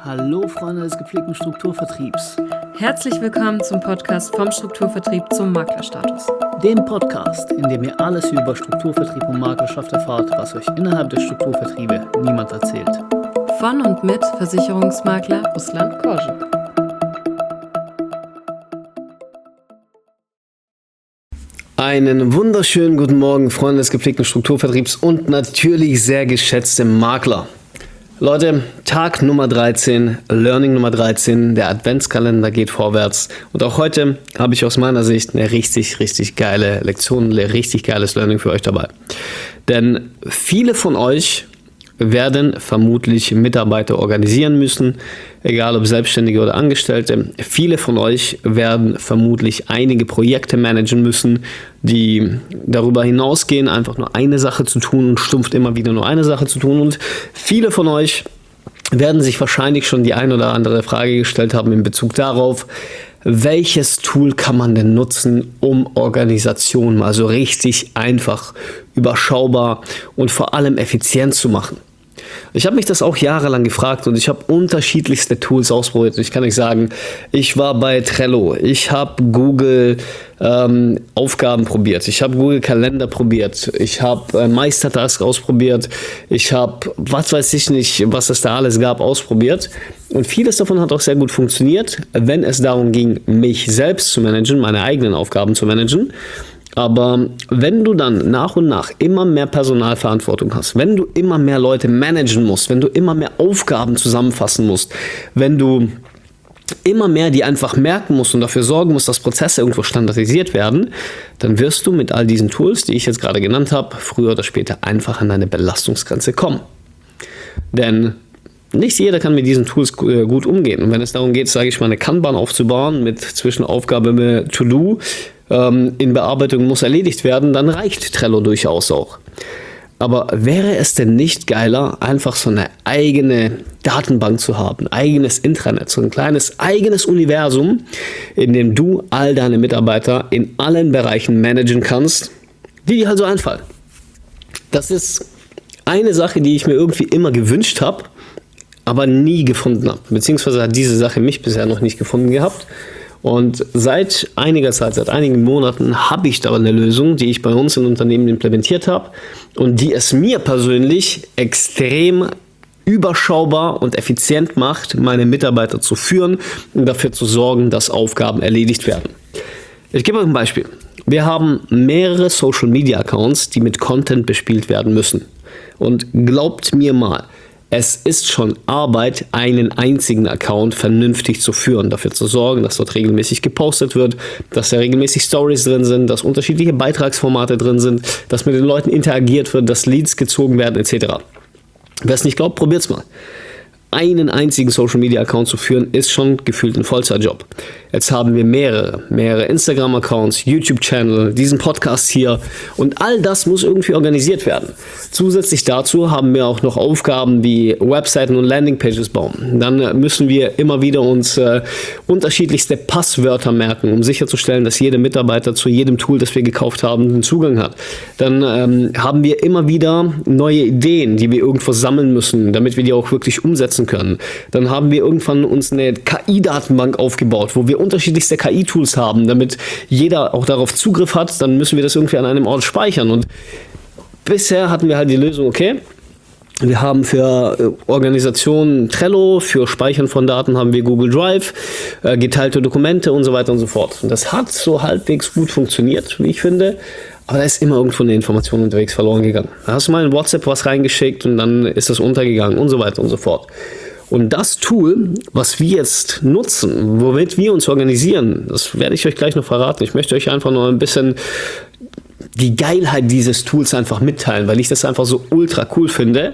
Hallo Freunde des gepflegten Strukturvertriebs. Herzlich willkommen zum Podcast vom Strukturvertrieb zum Maklerstatus. Dem Podcast, in dem ihr alles über Strukturvertrieb und Maklerschaft erfahrt, was euch innerhalb der Strukturvertriebe niemand erzählt. Von und mit Versicherungsmakler Ruslan Korschen. Einen wunderschönen guten Morgen, Freunde des gepflegten Strukturvertriebs und natürlich sehr geschätzte Makler. Leute, Tag Nummer 13, Learning Nummer 13, der Adventskalender geht vorwärts. Und auch heute habe ich aus meiner Sicht eine richtig geile Lektion, ein richtig geiles Learning für euch dabei. Denn viele von euch werden vermutlich Mitarbeiter organisieren müssen, egal ob Selbstständige oder Angestellte. Viele von euch werden vermutlich einige Projekte managen müssen, die darüber hinausgehen, einfach nur eine Sache zu tun und stumpf immer wieder nur eine Sache zu tun. Und viele von euch werden sich wahrscheinlich schon die ein oder andere Frage gestellt haben in Bezug darauf, welches Tool kann man denn nutzen, um Organisationen mal so richtig einfach, überschaubar und vor allem effizient zu machen. Ich habe mich das auch jahrelang gefragt und ich habe unterschiedlichste Tools ausprobiert. Ich kann euch sagen, ich war bei Trello, ich habe Google Aufgaben probiert, ich habe Google Kalender probiert, ich habe Meistertask ausprobiert, ich habe, was weiß ich nicht, was es da alles gab, ausprobiert. Und vieles davon hat auch sehr gut funktioniert, wenn es darum ging, mich selbst zu managen, meine eigenen Aufgaben zu managen. Aber wenn du dann nach und nach immer mehr Personalverantwortung hast, wenn du immer mehr Leute managen musst, wenn du immer mehr Aufgaben zusammenfassen musst, wenn du immer mehr die einfach merken musst und dafür sorgen musst, dass Prozesse irgendwo standardisiert werden, dann wirst du mit all diesen Tools, die ich jetzt gerade genannt habe, früher oder später einfach an deine Belastungsgrenze kommen. Denn nicht jeder kann mit diesen Tools gut umgehen. Und wenn es darum geht, sage ich mal, eine Kanban aufzubauen mit Zwischenaufgabe To-Do, in Bearbeitung muss erledigt werden, dann reicht Trello durchaus auch. Aber wäre es denn nicht geiler, einfach so eine eigene Datenbank zu haben, ein eigenes Intranet, so ein kleines eigenes Universum, in dem du all deine Mitarbeiter in allen Bereichen managen kannst, die dir halt so einfallen. Das ist eine Sache, die ich mir irgendwie immer gewünscht habe, aber nie gefunden habe. Beziehungsweise hat diese Sache mich bisher noch nicht gefunden gehabt. Und seit einiger Zeit, seit einigen Monaten habe ich da eine Lösung, die ich bei uns im Unternehmen implementiert habe und die es mir persönlich extrem überschaubar und effizient macht, meine Mitarbeiter zu führen und dafür zu sorgen, dass Aufgaben erledigt werden. Ich gebe euch ein Beispiel. Wir haben mehrere Social Media Accounts, die mit Content bespielt werden müssen. Und glaubt mir mal, es ist schon Arbeit, einen einzigen Account vernünftig zu führen, dafür zu sorgen, dass dort regelmäßig gepostet wird, dass da regelmäßig Stories drin sind, dass unterschiedliche Beitragsformate drin sind, dass mit den Leuten interagiert wird, dass Leads gezogen werden etc. Wer es nicht glaubt, probiert's mal. Einen einzigen Social Media Account zu führen, ist schon gefühlt ein Vollzeitjob. Jetzt haben wir mehrere Instagram-Accounts, YouTube-Channel, diesen Podcast hier und all das muss irgendwie organisiert werden. Zusätzlich dazu haben wir auch noch Aufgaben wie Webseiten und Landingpages bauen. Dann müssen wir immer wieder uns unterschiedlichste Passwörter merken, um sicherzustellen, dass jeder Mitarbeiter zu jedem Tool, das wir gekauft haben, einen Zugang hat. Dann haben wir immer wieder neue Ideen, die wir irgendwo sammeln müssen, damit wir die auch wirklich umsetzen können. Dann haben wir irgendwann uns eine KI-Datenbank aufgebaut, wo wir unterschiedlichste KI-Tools haben, damit jeder auch darauf Zugriff hat. Dann müssen wir das irgendwie an einem Ort speichern. Und bisher hatten wir halt die Lösung, okay, wir haben für Organisationen Trello, für Speichern von Daten haben wir Google Drive, geteilte Dokumente und so weiter und so fort. Und das hat so halbwegs gut funktioniert, wie ich finde. Aber da ist immer irgendwo eine Information unterwegs verloren gegangen. Da hast du mal in WhatsApp was reingeschickt und dann ist das untergegangen und so weiter und so fort. Und das Tool, was wir jetzt nutzen, womit wir uns organisieren, das werde ich euch gleich noch verraten. Ich möchte euch einfach noch ein bisschen die Geilheit dieses Tools einfach mitteilen, weil ich das einfach so ultra cool finde.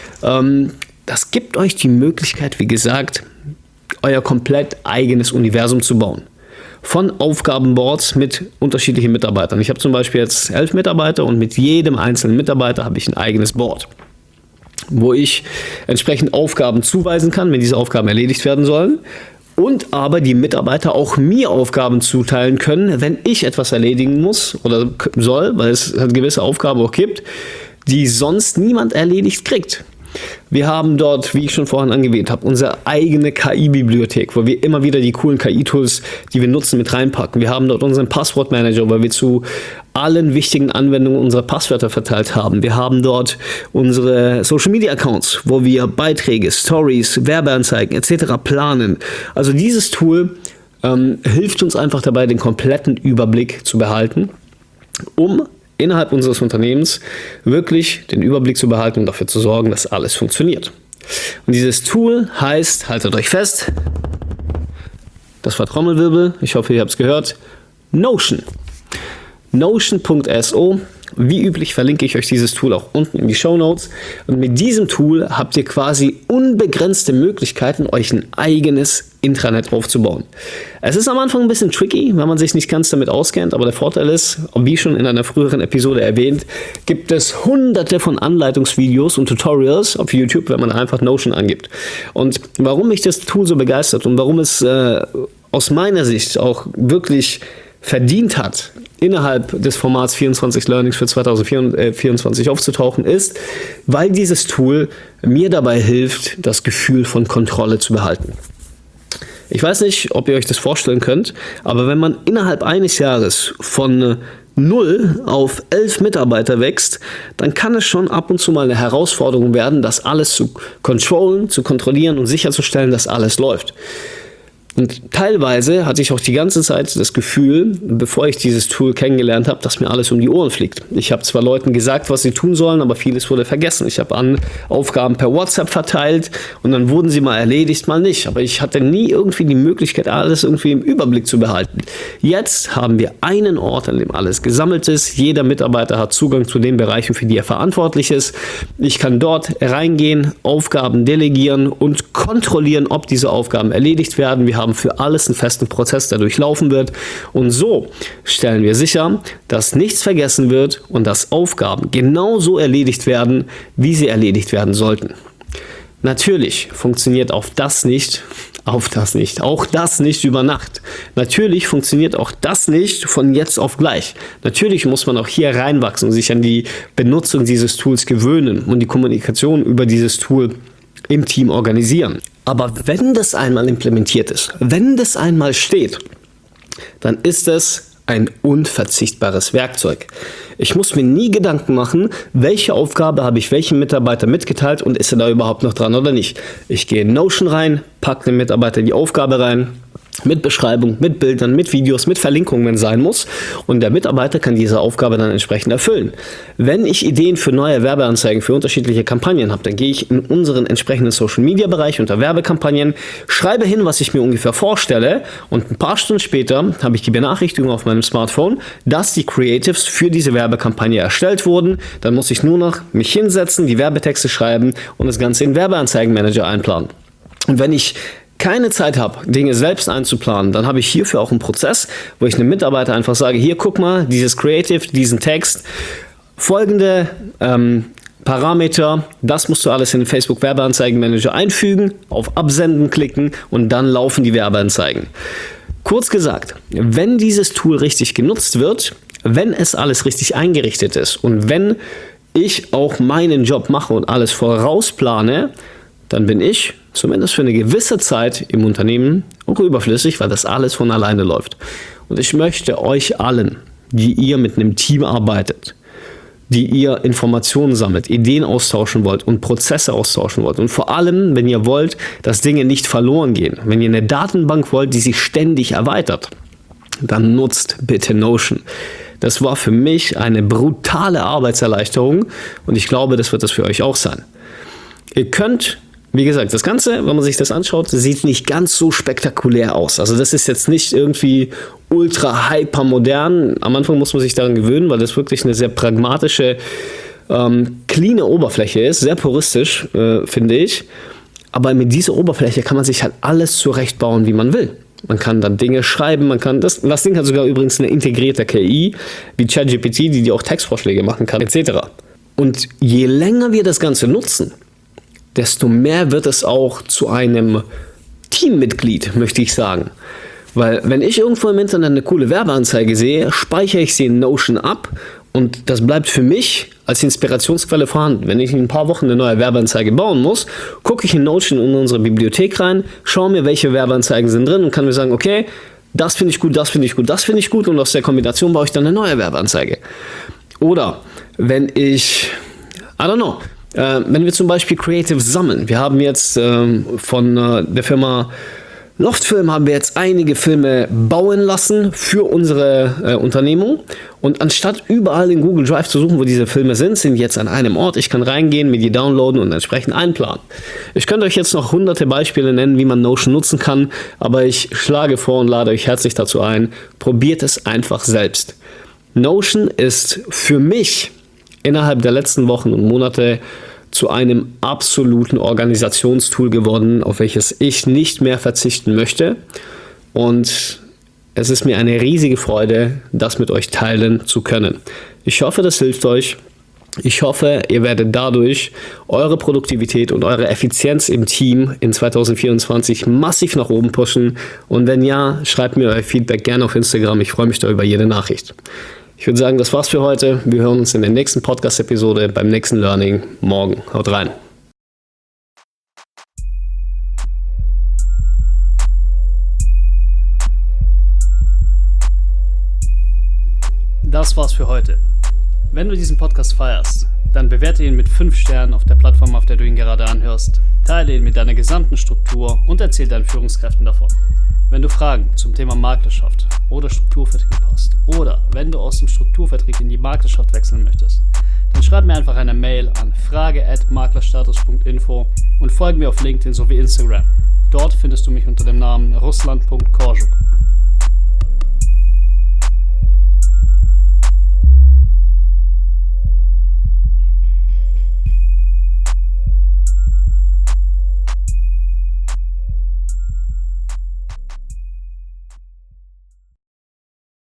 Das gibt euch die Möglichkeit, wie gesagt, euer komplett eigenes Universum zu bauen. Von Aufgabenboards mit unterschiedlichen Mitarbeitern. Ich habe zum Beispiel jetzt 11 Mitarbeiter und mit jedem einzelnen Mitarbeiter habe ich ein eigenes Board, wo ich entsprechend Aufgaben zuweisen kann, wenn diese Aufgaben erledigt werden sollen. Und aber die Mitarbeiter auch mir Aufgaben zuteilen können, wenn ich etwas erledigen muss oder soll, weil es halt gewisse Aufgaben auch gibt, die sonst niemand erledigt kriegt. Wir haben dort, wie ich schon vorhin angewähnt habe, unsere eigene KI-Bibliothek, wo wir immer wieder die coolen KI-Tools, die wir nutzen, mit reinpacken. Wir haben dort unseren Passwortmanager, weil wir zu allen wichtigen Anwendungen unsere Passwörter verteilt haben. Wir haben dort unsere Social-Media-Accounts, wo wir Beiträge, Stories, Werbeanzeigen etc. planen. Also dieses Tool hilft uns einfach dabei, den kompletten Überblick zu behalten, um innerhalb unseres Unternehmens wirklich den Überblick zu behalten und dafür zu sorgen, dass alles funktioniert. Und dieses Tool heißt, haltet euch fest, das war Trommelwirbel, ich hoffe, ihr habt es gehört, Notion. Notion.so. Wie üblich verlinke ich euch dieses Tool auch unten in die Shownotes. Und mit diesem Tool habt ihr quasi unbegrenzte Möglichkeiten, euch ein eigenes Intranet aufzubauen. Es ist am Anfang ein bisschen tricky, wenn man sich nicht ganz damit auskennt, aber der Vorteil ist, wie schon in einer früheren Episode erwähnt, gibt es hunderte von Anleitungsvideos und Tutorials auf YouTube, wenn man einfach Notion angibt. Und warum mich das Tool so begeistert und warum es aus meiner Sicht auch wirklich verdient hat, innerhalb des Formats 24 Learnings für 2024 aufzutauchen, ist, weil dieses Tool mir dabei hilft, das Gefühl von Kontrolle zu behalten. Ich weiß nicht, ob ihr euch das vorstellen könnt, aber wenn man innerhalb eines Jahres von 0 auf 11 Mitarbeiter wächst, dann kann es schon ab und zu mal eine Herausforderung werden, das alles zu controllen, zu kontrollieren und sicherzustellen, dass alles läuft. Und teilweise hatte ich auch die ganze Zeit das Gefühl, bevor ich dieses Tool kennengelernt habe, dass mir alles um die Ohren fliegt. Ich habe zwar Leuten gesagt, was sie tun sollen, aber vieles wurde vergessen. Ich habe Aufgaben per WhatsApp verteilt und dann wurden sie mal erledigt, mal nicht. Aber ich hatte nie irgendwie die Möglichkeit, alles irgendwie im Überblick zu behalten. Jetzt haben wir einen Ort, an dem alles gesammelt ist. Jeder Mitarbeiter hat Zugang zu den Bereichen, für die er verantwortlich ist. Ich kann dort reingehen, Aufgaben delegieren und kontrollieren, ob diese Aufgaben erledigt werden. Wir haben für alles einen festen Prozess, der durchlaufen wird. Und so stellen wir sicher, dass nichts vergessen wird und dass Aufgaben genauso erledigt werden, wie sie erledigt werden sollten. Natürlich funktioniert auch das nicht über Nacht. Natürlich funktioniert auch das nicht von jetzt auf gleich. Natürlich muss man auch hier reinwachsen und sich an die Benutzung dieses Tools gewöhnen und die Kommunikation über dieses Tool im Team organisieren. Aber wenn das einmal implementiert ist, wenn das einmal steht, dann ist es ein unverzichtbares Werkzeug. Ich muss mir nie Gedanken machen, welche Aufgabe habe ich welchem Mitarbeiter mitgeteilt und ist er da überhaupt noch dran oder nicht. Ich gehe in Notion rein, packe dem Mitarbeiter die Aufgabe rein, mit Beschreibung, mit Bildern, mit Videos, mit Verlinkungen, wenn es sein muss. Und der Mitarbeiter kann diese Aufgabe dann entsprechend erfüllen. Wenn ich Ideen für neue Werbeanzeigen für unterschiedliche Kampagnen habe, dann gehe ich in unseren entsprechenden Social-Media-Bereich unter Werbekampagnen, schreibe hin, was ich mir ungefähr vorstelle und ein paar Stunden später habe ich die Benachrichtigung auf meinem Smartphone, dass die Creatives für diese Werbekampagne erstellt wurden. Dann muss ich nur noch mich hinsetzen, die Werbetexte schreiben und das Ganze in Werbeanzeigenmanager einplanen. Und wenn ich keine Zeit habe, Dinge selbst einzuplanen, dann habe ich hierfür auch einen Prozess, wo ich einem Mitarbeiter einfach sage, hier guck mal, dieses Creative, diesen Text, folgende Parameter, das musst du alles in den Facebook Werbeanzeigenmanager einfügen, auf Absenden klicken und dann laufen die Werbeanzeigen. Kurz gesagt, wenn dieses Tool richtig genutzt wird, wenn es alles richtig eingerichtet ist und wenn ich auch meinen Job mache und alles vorausplane, dann bin ich zumindest für eine gewisse Zeit im Unternehmen auch überflüssig, weil das alles von alleine läuft. Und ich möchte euch allen, die ihr mit einem Team arbeitet, die ihr Informationen sammelt, Ideen austauschen wollt und Prozesse austauschen wollt und vor allem, wenn ihr wollt, dass Dinge nicht verloren gehen, wenn ihr eine Datenbank wollt, die sich ständig erweitert, dann nutzt bitte Notion. Das war für mich eine brutale Arbeitserleichterung und ich glaube, das wird das für euch auch sein. Ihr könnt, wie gesagt, das Ganze, wenn man sich das anschaut, sieht nicht ganz so spektakulär aus. Also das ist jetzt nicht irgendwie ultra hyper modern. Am Anfang muss man sich daran gewöhnen, weil das wirklich eine sehr pragmatische, cleane Oberfläche ist, sehr puristisch, finde ich. Aber mit dieser Oberfläche kann man sich halt alles zurechtbauen, wie man will. Man kann dann Dinge schreiben, das Ding hat sogar übrigens eine integrierte KI, wie ChatGPT, die dir auch Textvorschläge machen kann, etc. Und je länger wir das Ganze nutzen, desto mehr wird es auch zu einem Teammitglied, möchte ich sagen. Weil wenn ich irgendwo im Internet eine coole Werbeanzeige sehe, speichere ich sie in Notion ab Und das bleibt für mich als Inspirationsquelle vorhanden. Wenn ich in ein paar Wochen eine neue Werbeanzeige bauen muss, gucke ich in Notion in unsere Bibliothek rein, schaue mir, welche Werbeanzeigen sind drin und kann mir sagen, okay, das finde ich gut, das finde ich gut, das finde ich gut und aus der Kombination baue ich dann eine neue Werbeanzeige. Oder wenn wenn wir zum Beispiel Creative sammeln. Wir haben jetzt von der Firma Loftfilm haben wir jetzt einige Filme bauen lassen für unsere Unternehmung und anstatt überall in Google Drive zu suchen, wo diese Filme sind die jetzt an einem Ort. Ich kann reingehen, mir die downloaden und entsprechend einplanen. Ich könnte euch jetzt noch hunderte Beispiele nennen, wie man Notion nutzen kann, aber ich schlage vor und lade euch herzlich dazu ein, probiert es einfach selbst. Notion ist für mich innerhalb der letzten Wochen und Monate zu einem absoluten Organisationstool geworden, auf welches ich nicht mehr verzichten möchte. Und es ist mir eine riesige Freude, das mit euch teilen zu können. Ich hoffe, das hilft euch. Ich hoffe, ihr werdet dadurch eure Produktivität und eure Effizienz im Team in 2024 massiv nach oben pushen. Und wenn ja, schreibt mir euer Feedback gerne auf Instagram. Ich freue mich da über jede Nachricht. Ich würde sagen, das war's für heute. Wir hören uns in der nächsten Podcast-Episode beim nächsten Learning morgen. Haut rein. Das war's für heute. Wenn du diesen Podcast feierst, dann bewerte ihn mit 5 Sternen auf der Plattform, auf der du ihn gerade anhörst. Teile ihn mit deiner gesamten Struktur und erzähl deinen Führungskräften davon. Wenn du Fragen zum Thema Maklerschaft oder Strukturvertrieb hast oder wenn du aus dem Strukturvertrieb in die Maklerschaft wechseln möchtest, dann schreib mir einfach eine Mail an frage@maklerstatus.info und folge mir auf LinkedIn sowie Instagram. Dort findest du mich unter dem Namen Ruslan.Korjuk.